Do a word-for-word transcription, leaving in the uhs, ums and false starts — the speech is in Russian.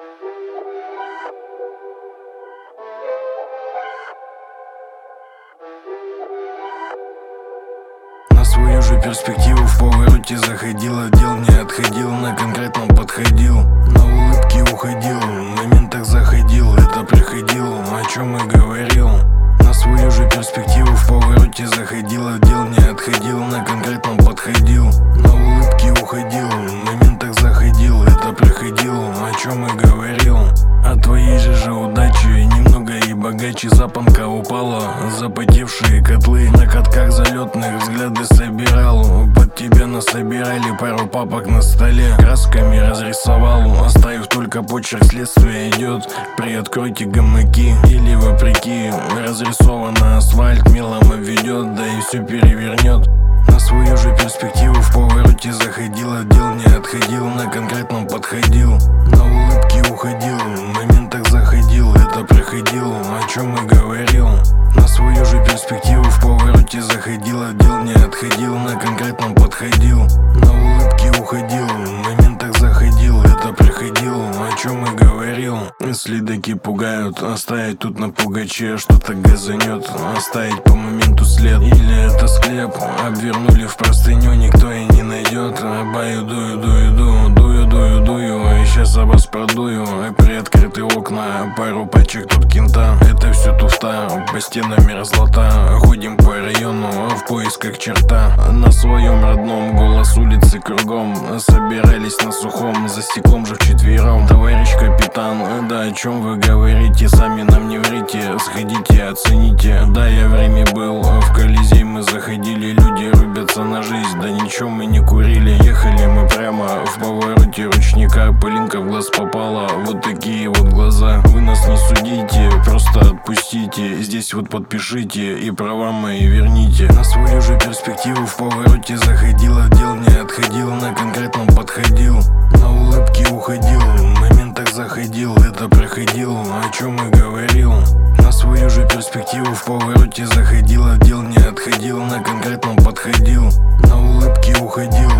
На свою же перспективу в повороте заходил, от дел не отходил, на конкретном подходил, на улыбке уходил, в моментах заходил, это приходил, о чем и говорил. На свою же перспективу в повороте заходил, от дел не отходил, на конкретном подходил, на улыбке уходил, в моментах заходил, это приходил, о чем и говорил. От твоей же же удачи немного и богаче запонка упала, запотевшие котлы на катках залетных взгляды собирал, под тебя насобирали пару папок на столе, красками разрисовал, оставив только почерк, следствие идет, приоткройте гамаки, или вопреки, разрисовано асфальт мелом обведет, да и все перевернет. На свою же перспективу в повороте заходил, от дел не отходил, на конкретном подходил, на улыбке уходил, в моментах заходил, это приходил, о чем и говорил. На свою же перспективу в повороте заходил, от дел не отходил, на конкретном подходил, на улыбке уходил, в моментах заходил, это приходил, о чем и говорил. Следаки пугают, оставить тут на пугаче, что-то газанет, оставить по моменту след, или это склеп, обвернули в простыню, никто и не найдет. Баю, дую, дую, дую, дую, дую, дую, и сейчас обос продую, и приоткрыты окна, пару пачек тут кента, это все туфта, по стенам мерзлота, ходим по району в поисках черта, на своем родном голос улицы кругом, собирались на сухом, за стеклом же вчетвером. Товарищ капитан, да о чем вы говорите, сами нам не врите, сходите, оцените. Да, я время был, в Колизей мы заходили, люди рубятся на жизнь, да ничего мы не курили. Ехали мы прямо в повороте ручника, пылинка в глаз попала, вот такие вот глаза. Вы нас не судите, просто отпустите, здесь вот подпишите и права мои верните. На свою же перспективу в повороте заходил, от дел не отходил, на конкретном подходил, на улыбке уходил, в моментах заходил, это приходил, о чем и говорил. На свою же перспективу в повороте заходил, от дел не отходил, на конкретном подходил, на улыбке уходил,